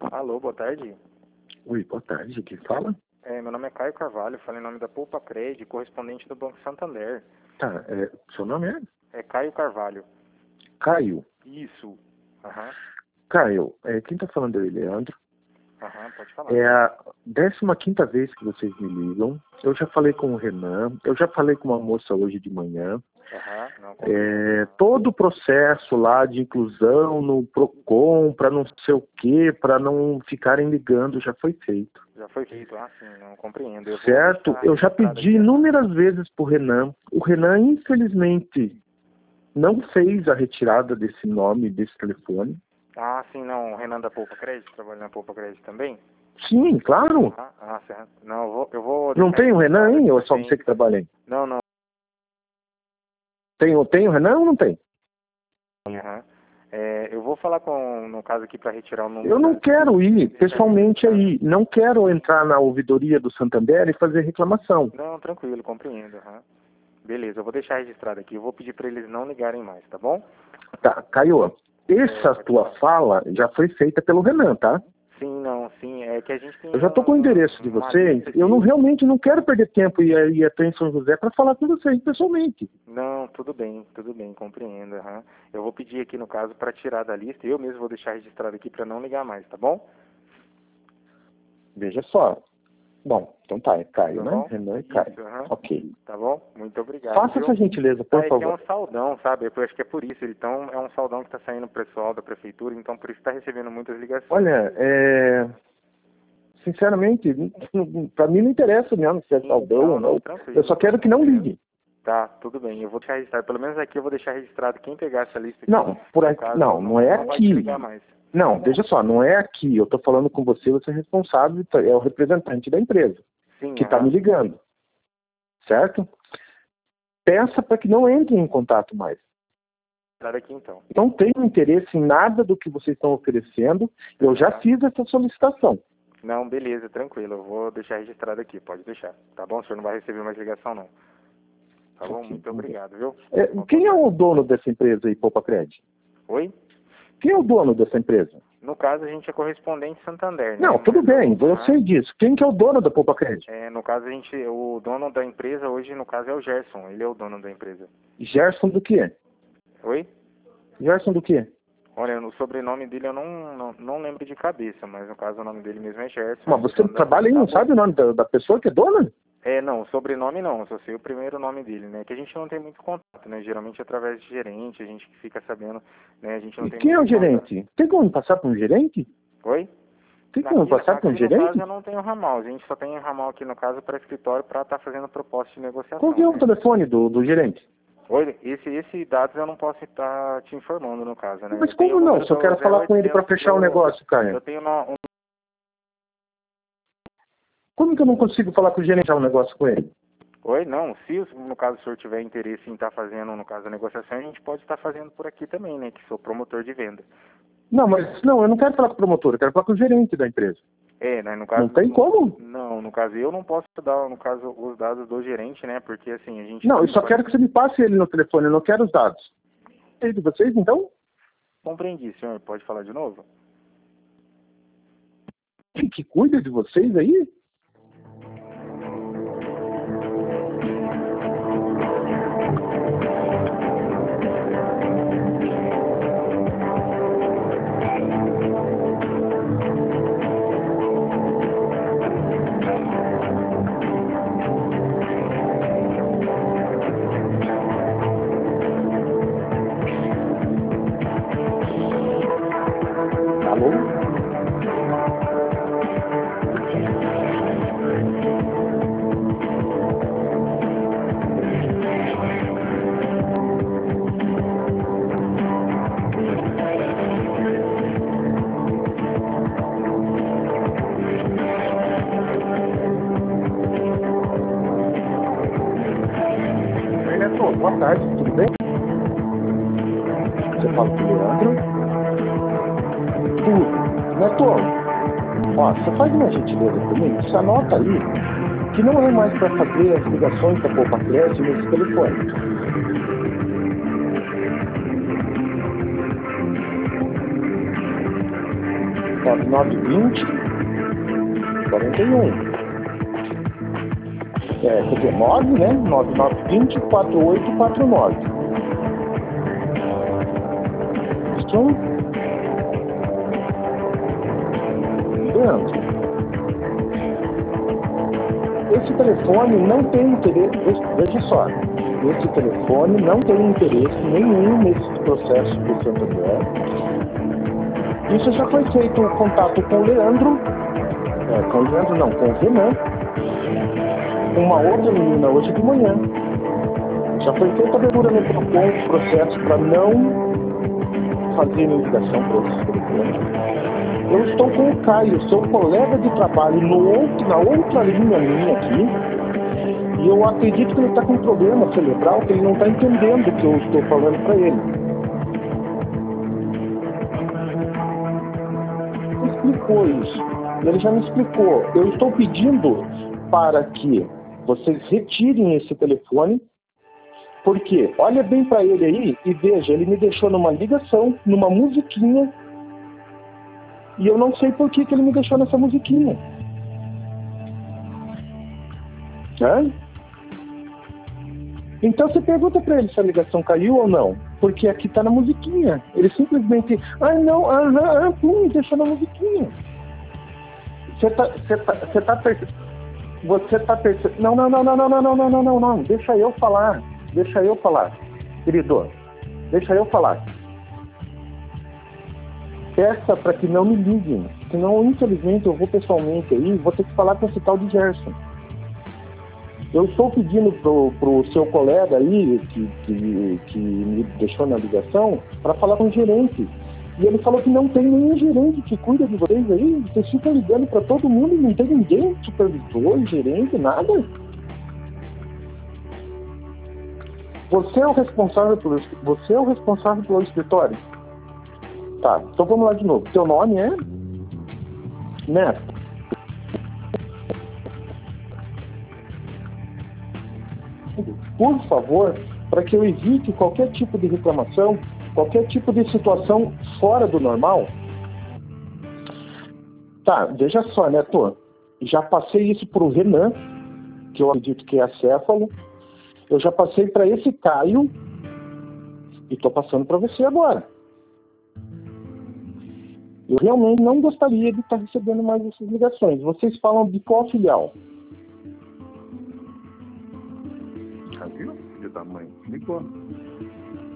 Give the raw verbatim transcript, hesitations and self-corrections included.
Alô, boa tarde. Oi, boa tarde. Quem fala? É, meu nome é Caio Carvalho, falei em nome da Poupa Cred, correspondente do Banco Santander. Tá, é, seu nome é? É Caio Carvalho. Caio. Isso. Aham, Caio, é, quem tá falando é o Leandro. aham, pode falar. É a décima quinta vez que vocês me ligam. Eu já falei com o Renan, eu já falei com uma moça hoje de manhã. Aham, não, É, compreendo. todo o processo lá de inclusão no Procon, para não sei o quê, para não ficarem ligando, já foi feito. Já foi feito, ah, sim, não compreendo. Eu vou Certo? deixar Eu já registrado pedi aqui. inúmeras vezes pro Renan. O Renan, infelizmente, não fez a retirada desse nome, desse telefone. Ah, sim, não, o Renan da Poupa Cred, trabalha na Poupa Cred também? Sim, claro. Ah, ah, certo. Não, eu vou, eu vou Não deixar tem o Renan registrado aí, ou é aqui, só tem. você que trabalha aí? Não, não. Tem, tem o Renan ou não tem? Aham. É, eu vou falar com, no caso aqui, para retirar o número. Eu não da- quero ir deixar pessoalmente registrado. aí. Não quero entrar na ouvidoria do Santander e fazer reclamação. Não, tranquilo, compreendo. Aham. Beleza, eu vou deixar registrado aqui. Eu vou pedir para eles não ligarem mais, tá bom? Tá, Caio, essa pode tua fala já foi feita pelo Renan, tá? Sim, não, sim. É que a gente tem Eu já tô com o um- endereço de uma vocês. lista Eu não de... realmente não quero perder tempo e ir até em São José para falar com vocês pessoalmente. Não, tudo bem, tudo bem, compreendo. Aham. Eu vou pedir aqui, no caso, para tirar da lista. Eu mesmo vou deixar registrado aqui para não ligar mais, tá bom? Veja só. Bom, então tá, é Caio, Tá né? bom? Renan e Caio. Isso, aham. Ok. Tá bom? Muito obrigado, Faça viu? essa gentileza, Ah, por é que é um favor. saldão, sabe? Eu acho que é por isso. Então, é um saldão que tá saindo pro pessoal da prefeitura, então por isso tá recebendo muitas ligações. Olha, é... sinceramente, para mim não interessa mesmo se é Sim, saldão não, ou não, não. tranquilo. Eu só quero que não ligue. Tá, tudo bem. Eu vou deixar registrado. Pelo menos aqui eu vou deixar registrado. Quem pegar essa lista aqui, Não, por no aqui, caso, não, não é não vai te aqui. ligar mais. Não, veja só, não é aqui. Eu estou falando com você, você é responsável, é o representante da empresa Sim, que está aham. me ligando, certo? Peça para que não entre em contato mais. Registrado aqui então. Não tenho interesse em nada do que vocês estão oferecendo. Eu já Tá. fiz essa solicitação. Não, beleza, tranquilo. Eu vou deixar registrado aqui, pode deixar. Tá bom? O senhor não vai receber mais ligação, não. Tá bom? Ok, Muito vamos ver. obrigado, viu? É, Uma quem boa é o tarde. dono dessa empresa aí, Poupa Cred? Oi? Quem é o dono dessa empresa? No caso, a gente é correspondente Santander, né? Não, tudo Mas bem, o- eu aham. sei disso. Quem que é o dono da Poupa Cred? É, no caso, a gente, o dono da empresa hoje, no caso, é o Gerson. Ele é o dono da empresa. Gerson do quê? Oi? Gerson do quê? Olha, o sobrenome dele eu não, não, não lembro de cabeça, mas no caso o nome dele mesmo é Gerson. Mas ele é você dono da trabalha aí, empresa. não Tá bom? sabe o nome da, da pessoa que é dona? É, não, o sobrenome não, eu só sei o primeiro nome dele, né? Que a gente não tem muito contato, né? Geralmente através de gerente, a gente que fica sabendo, né? A gente não E tem quem é muito o gerente? Tem como passar para um gerente? contato. Oi? Tem como Aqui, passar para um aqui no caso gerente? eu não tenho ramal, a gente só tem ramal aqui no caso para escritório para estar fazendo proposta de negociação. Qual que é o Né? telefone do, do gerente? Oi, esse, esse dados eu não posso estar te informando no caso, né? Mas Eu tenho como o não? número Se eu do quero falar com ele para zero oitocentos fechar o do... negócio, Caio. Eu tenho no, Como que eu não consigo falar com o gerente um negócio com ele? Oi, não, se no caso o senhor tiver interesse em estar fazendo, no caso a negociação, a gente pode estar fazendo por aqui também, né, que sou promotor de venda. Não, mas não, eu não quero falar com o promotor, eu quero falar com o gerente da empresa. É, né, no caso... Não tem como? Não, no caso eu não posso dar, no caso, os dados do gerente, né, porque assim, a gente... Não, eu só quero que você me passe ele no telefone, eu não quero os dados. É de vocês, então? Compreendi, senhor, pode falar de novo? Quem que cuida de vocês aí? Alô? Oi, Neto, boa tarde, tudo bem? Você fala com o Leandro? Tudo. Neto, ó, você faz uma gentileza por mim? Você anota aí que não é mais para fazer as ligações da Poupa Cred nesse telefone. nove nove dois zero, quarenta e um. É, quer dizer, nove, né? nove nove dois zero, quatro oito quatro nove. Isso. Leandro, esse telefone não tem interesse, veja só, esse telefone não tem interesse nenhum nesse processo do Santo André. Isso já foi feito o contato com o Leandro, é, com o Leandro não, com o Renan, uma outra menina hoje de manhã. Já foi feita a abertura no PROCON, processo para não fazer ligação para esse telefone. Eu estou com o Caio, seu colega de trabalho, no outro, na outra linha minha aqui, e eu acredito que ele está com um problema cerebral, que ele não está entendendo o que eu estou falando para ele. Ele explicou isso, ele já me explicou. Eu estou pedindo para que vocês retirem esse telefone, porque olha bem para ele aí e veja, ele me deixou numa ligação, numa musiquinha, e eu não sei por que, que ele me deixou nessa musiquinha. Né? Então você pergunta para ele se a ligação caiu ou não, porque aqui está na musiquinha. Ele simplesmente, ah não, ah, ah, pum, me deixou na musiquinha. Você está você tá, você tá percebendo? Você tá percebendo? Não, não, não, não, não, não, não, não, não, não, não. Deixa eu falar. Deixa eu falar, querido. Deixa eu falar. Peça para que não me liguem, senão, infelizmente, eu vou pessoalmente aí, vou ter que falar com esse tal de Gerson. Eu estou pedindo pro, pro seu colega aí, que, que, que me deixou na ligação, para falar com o gerente. E ele falou que não tem nenhum gerente que cuida de vocês aí, vocês ficam ligando para todo mundo e não tem ninguém, supervisor, gerente, nada. Você é o responsável pelo, você é o responsável pelo escritório? Tá, então vamos lá de novo. Teu nome é? Neto. Por favor, para que eu evite qualquer tipo de reclamação, qualquer tipo de situação fora do normal. Tá, veja só, Neto. Já passei isso para o Renan, que eu acredito que é acéfalo. Eu já passei para esse Caio e estou passando para você agora. Eu realmente não gostaria de estar recebendo mais essas ligações. Vocês falam de qual filial? Ah, viu? Filho da mãe. Ligou.